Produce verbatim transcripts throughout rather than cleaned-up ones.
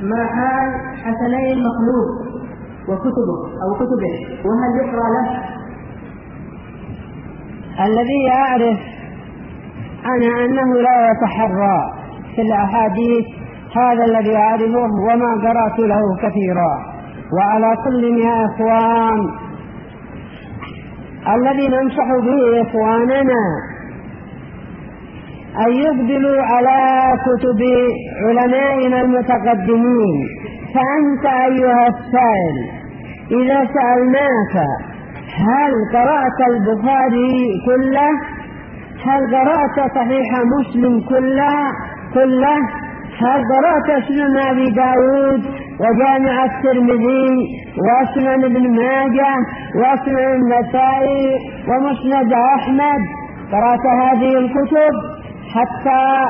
ما حال حسني المخلوق وكتبه أو كتبه، وهل يقرأ له؟ الذي يعرف أنا أنه لا يتحرى في الأحاديث هذا الذي أعرفه وما قرأت له كثيرا. وعلى كل يا إخوان الذي ننصح به إخواننا أن يقبلوا على كتب علمائنا المتقدمين. فأنت أيها السائل إذا سألناك هل قرأت البخاري كله؟ هل قرأت صحيح مسلم كله كله؟ هل قرأت سنن أبي داود وجامع الترمذي وسنن ابن ماجه وسنن النسائي ومسند أحمد؟ قرأت هذه الكتب حتى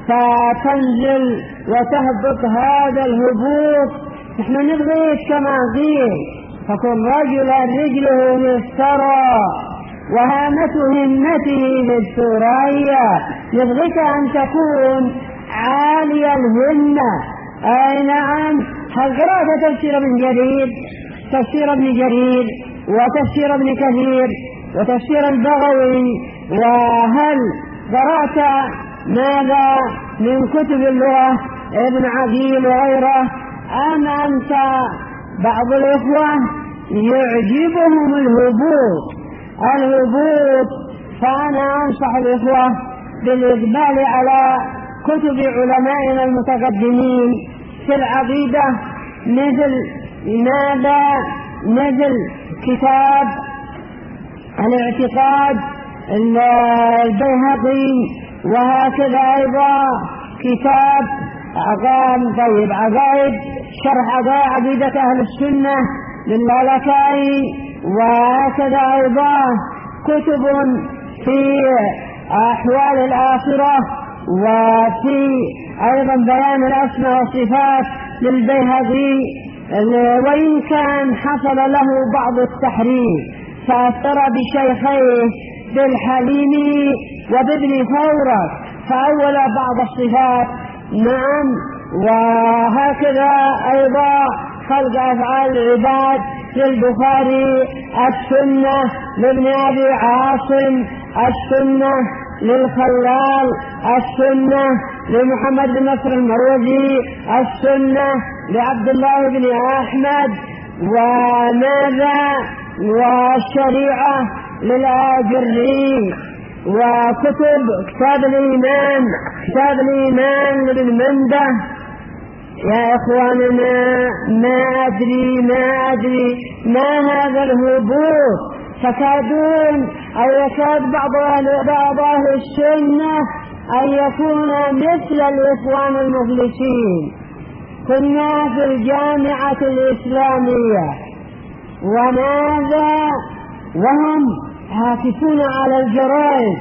تنزل وتهبط هذا الهبوط. نحن نبغيك كما قيل فكن رجلا رجله للثرى وهامة همته للثريا. نبغيك أن تكون عالي الهمة. أي نعم. هل قرأت تفسير ابن جرير تفسير ابن جرير وتفسير ابن كثير وتفسير البغوي؟ وهل قرأت ماذا من كتب اللغة ابن عقيل وغيره؟ أم أنت بعض الإخوة يعجبهم الهبوط الهبوط فأنا أنصح الإخوة بالإقبال على كتب علمائنا المتقدمين في العقيدة، مثل ماذا مثل كتاب الاعتقاد البيهقي، وهكذا أيضا كتاب عقام طيب عقائد شرح عقيدة أهل السنة للالكائي، وهكذا أيضا كتب في أحوال الآخرة، وفي أيضا بيان الأسماء والصفات للبيهقي. وإن كان حصل له بعض التحريف فأثر بشيخيه بالحليمي وبابن فورك فأول بعض الصفات. نعم. وهكذا أيضا خلق أفعال العباد للبخاري، السنة لابن أبي عاصم، السنة للخلال، السنة لمحمد بن نصر المروزي، السنة لعبد الله بن أحمد، وماذا والشريعة للآجري، وكتب كتاب الإيمان كتاب الإيمان لابن منده. يا إخواننا ما أدري ما أدري ما هذا الهبوط. تكادون أو يكاد بعض أهل بعض أهل السنة أن يكون مثل الإخوان المفلسين. كنا في الجامعة الإسلامية وماذا وهم هاتفون على الجرائد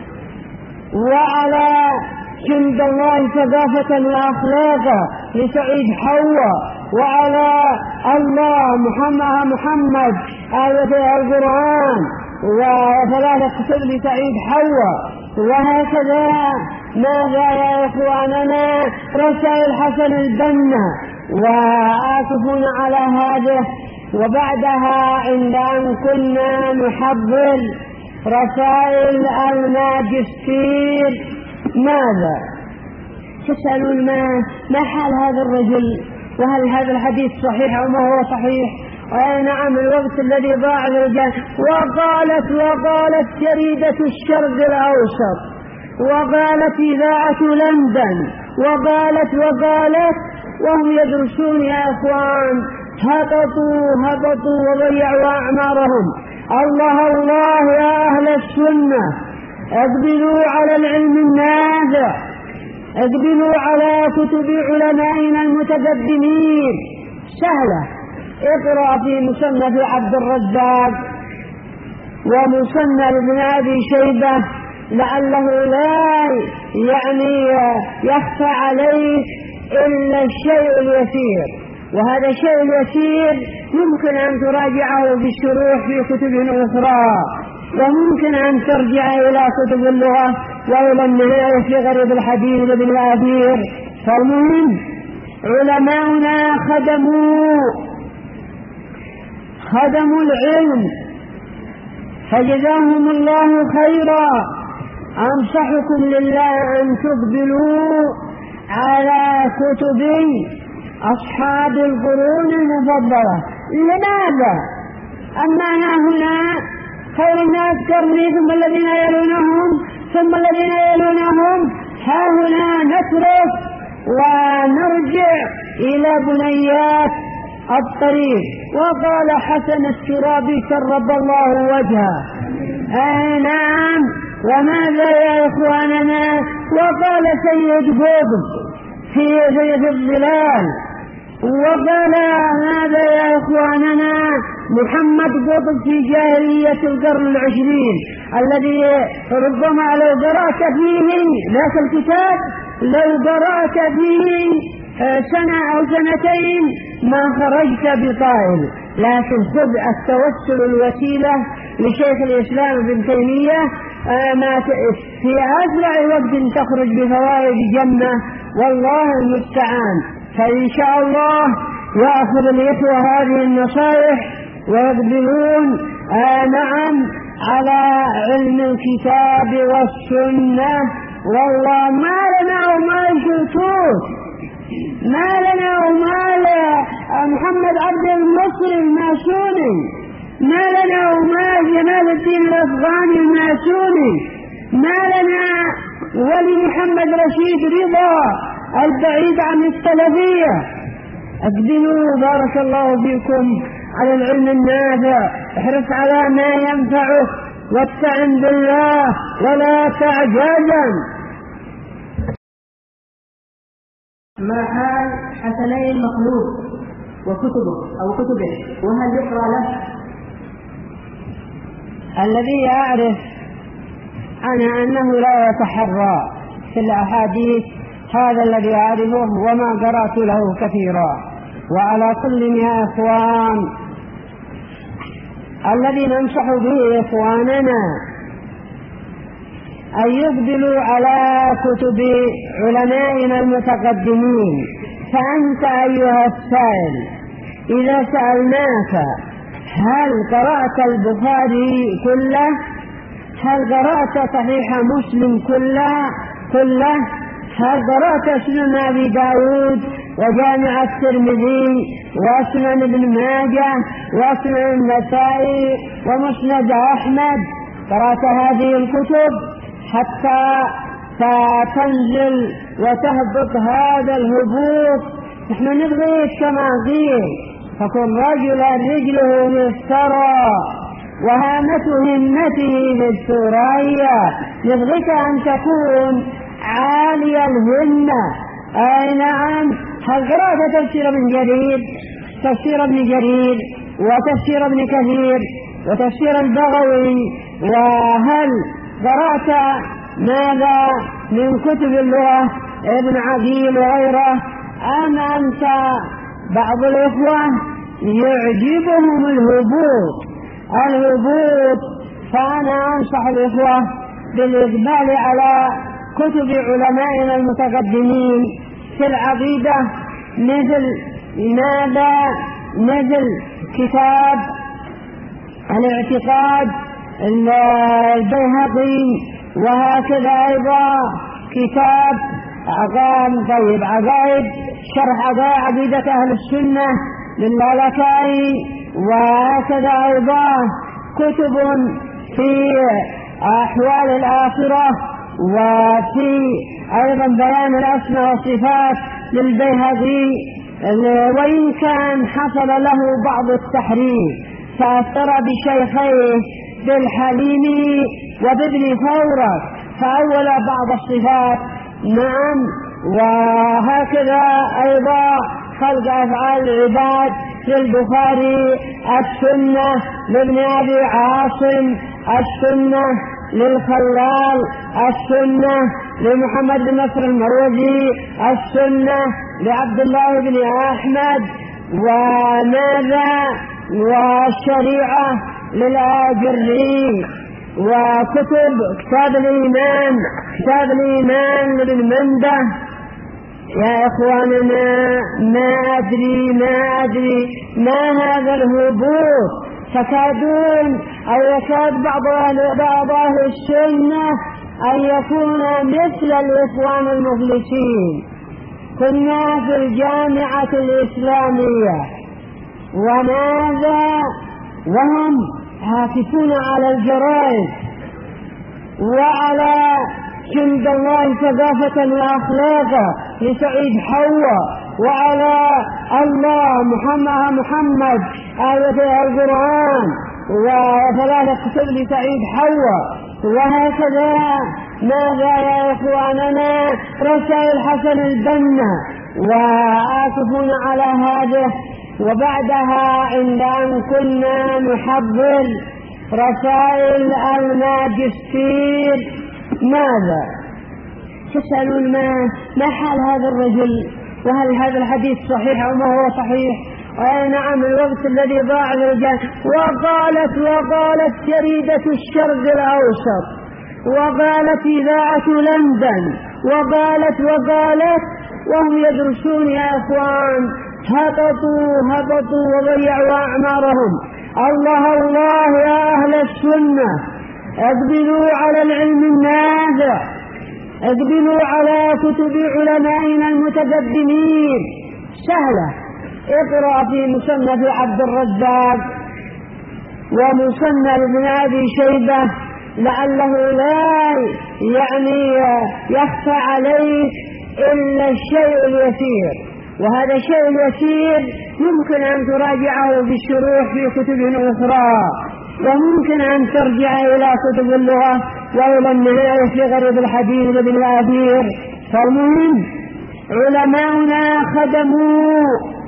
وعلى جند الله ثقافة وأخلاقا لسعيد حواء، وعلى الله محمد محمد آية القرآن وثلاثة كتب لسعيد حواء. وهكذا ماذا يا إخواننا رسائل حسن البنا وآسفون على هذا. وبعدها عند أن كنا نحضر رسائل الماجستير ماذا تسألون ما ما حال هذا الرجل، وهل هذا الحديث صحيح أو ما هو صحيح؟ أي نعم. الوقت الذي ضاع الرجال. وقالت وقالت جريدة الشرق الأوسط، وقالت إذاعة لندن، وقالت وقالت وهم يدرسون يا أخوان. هبطوا هبطوا وضيعوا أعمارهم. الله الله يا أهل السنة اقبلوا على العلم النافع، اقبلوا على كتب علمائنا المتقدمين. سهلة. اقرأ في مصنف عبد الرزاق ومصنف ابن أبي شيبة لعله لا يعني يخفى عليك إلا الشيء اليسير، وهذا الشيء اليسير يمكن أن تراجعه بالشروح في كتب أخرى، وممكن أن ترجع إلى كتب اللغة وإلى النهاية في غريب الحديث لابن الأثير. فالمهم علماؤنا خدموا خدموا العلم فجزاهم الله خيرا. أنصحكم لله أن تقبلوا على كتب أصحاب القرون المفضلة. لماذا؟ أما هنا خير الناس قرني ثم الذين يلونهم ثم الذين يلونهم، ها هنا نترك ونرجع إلى بنيات الطريق. وقال حسن الترابي شرب الله وجهه: أي نعم، وماذا يا إخواننا؟ وقال سيد قطب في سيد الظلال، وقال هذا يا إخواننا محمد قطب في جاهلية القرن العشرين، الذي ربما لو قرأت فيه ذاك الكتاب لو قرأت فيه سنة أو سنتين ما خرجت بطائل. لكن خذ التوسل الوسيلة لشيخ الإسلام ابن تيمية ما في أسرع وقت تخرج بفوائد جنة، والله المستعان. فإن شاء الله يأخذ الإخوة هذه النصائح ويقبلون آه نعم على علم الكتاب والسنة. والله ما لنا وما يشوتوه، ما لنا وما محمد عبد المصري الماسوني، ما لنا وما جمال الدين الأفغاني الماسوني، ما لنا ولي محمد رشيد رضا البعيد عن السلفية. اقبلوا بارك الله فيكم على العلم النافع، احرص على ما ينفعك واستعن بالله ولا تعجزا. ما حال حسني المخلوق وكتبه أو كتبه، وهل يقرأ له؟ الذي أعرف أنا أنه لا يتحرى في الأحاديث، هذا الذي أعرفه وما قرأت له كثيرا. وعلى كل يا إخوان الذي ننصح به إخواننا أن يقبلوا على كتب علمائنا المتقدمين. فأنت أيها السائل إذا سألناك هل قرأت البخاري كله؟ هل قرأت صحيح مسلم كله كله؟ هل قرأت سنن أبي داود وجامع الترمذي وسنن ابن ماجه وسنن النسائي ومسند أحمد؟ قرأت هذه الكتب حتى ستنزل وتهبط هذا الهبوط. نحن نبغيك كما قيل فكن رجلا رجله للثرى وهامة همته للثريا. نبغيك أن تكون عالي الهمة. أي نعم. هل قرأت تفسير ابن جرير تفسير ابن جرير وتفسير ابن كثير وتفسير البغوي؟ وهل قرأت ماذا من كتب اللغة ابن عقيل وغيره؟ أم أنت بعض الإخوة يعجبهم الهبوط الهبوط فأنا أنصح الإخوة بالإقبال على كتب علمائنا المتقدمين في العقيدة، مثل ماذا مثل كتاب الاعتقاد البيهقي، وهكذا أيضا كتاب عقام طيب عقائد شرح عقيدة أهل السنة للالكائي، وهكذا أيضا كتب في أحوال الآخرة، وفي أيضا بيان الأسماء والصفات للبيهقي، وإن كان حصل له بعض التحريف فأثر بشيخيه بالحليمي وبابن فورك فأول بعض الصفات. نعم. وهكذا أيضا خلق أفعال العباد للبخاري، السنة لابن أبي عاصم، السنة للخلال، السنة لمحمد بن نصر المروزي، السنة لعبد الله بن أحمد، وماذا والشريعة للآجري، وكتب كتاب الإيمان كتاب الإيمان لابن منده، يا إخواننا ما أدري ما أدري ما هذا الهبوط، تكادون أو يكاد بعض بعض أهل السنة أن يكون مثل الإخوان المفلسين. كنا في الجامعة الإسلامية وماذا وهم هاتفون على الجرائد وعلى جند الله ثقافة وأخلاقا لسعيد حوا، وعلى الله محمد محمد آية القرآن وثلاثة كتب لسعيد حوا، وهكذا ماذا يا إخواننا رسائل حسن البنا، وآسفون على هذا. وبعدها عند أن كنا نحضر رسائل الماجستير ماذا تسألون ما ما حال هذا الرجل، وهل هذا الحديث صحيح أو ما هو صحيح، أي نعم الوقت الذي ضاع الرجال. وقالت وقالت جريدة الشرق الأوسط، وقالت إذاعة لندن، وقالت وقالت وهم يدرسون يا أخوان. هبطوا هبطوا وضيعوا أعمارهم. الله الله يا أهل السنة، اقبلوا على العلم النافع، اقبلوا على كتب علمائنا المتقدمين. سهلة، اقرأ في مصنف عبد الرزاق ومصنف ابن أبي شيبة لعله لا يعني يخفى عليك إلا الشيء اليسير، وهذا الشيء اليسير يمكن أن تراجعه بالشروح في كتب أخرى، وممكن أن ترجع إلى كتب اللغة وإلى النهاية في غريب الحديث لابن الأثير. فالمهم علماؤنا خدموا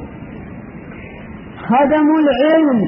خدموا العلم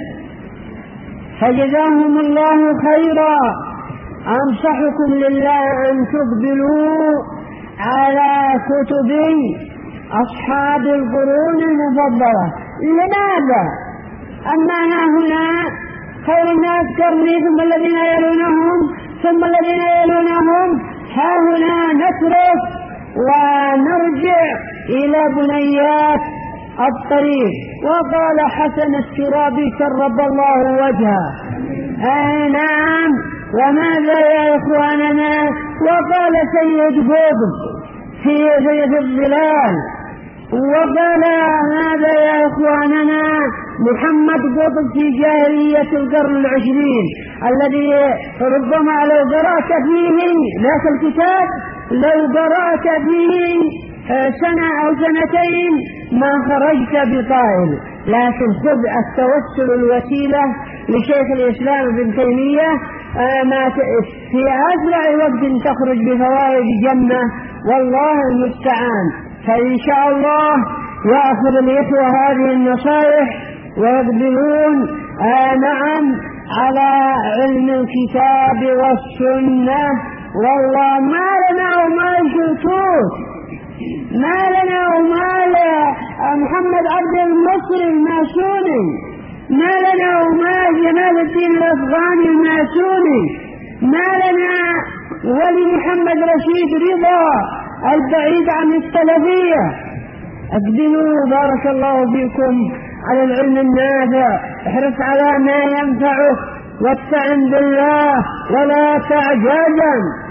فجزاهم الله خيرا. أنصحكم لله أن تقبلوا على كتب أصحاب القرون المفضلة. لماذا؟ أما ها هنا خير الناس قرني ثم الذين يلونهم ثم الذين يلونهم، ها هنا نترك ونرجع إلى بنيات الطريق. وقال حسن الشرابي شرب الله وجهه. أي نعم. وماذا يا إخواننا؟ وقال سيد قطب في سيد الظلال، وقال هذا يا إخواننا محمد قطب في جاهلية القرن العشرين، الذي ربما لو قرأت فيه ذاك الكتاب لو قرأت فيه سنة أو سنتين ما خرجت بطائل. لكن خذ التوسل الوسيلة لشيخ الإسلام ابن تيمية ما في أسرع وقت تخرج بفوائد جنة، والله المستعان. فإن شاء الله يأخذ الإخوة هذه النصائح ويقبلون آه نعم على علم الكتاب والسنة. والله ما لنا وما الشتوت، ما لنا وما محمد عبد المصري الماسوني، ما لنا وما جمال الدين الأفغاني الماسوني، ما لنا ولي محمد رشيد رضا البعيد عن السلفية. اقبلوا بارك الله فيكم على العلم النافع، احرص على ما ينفعك واستعن بالله ولا تعجزن.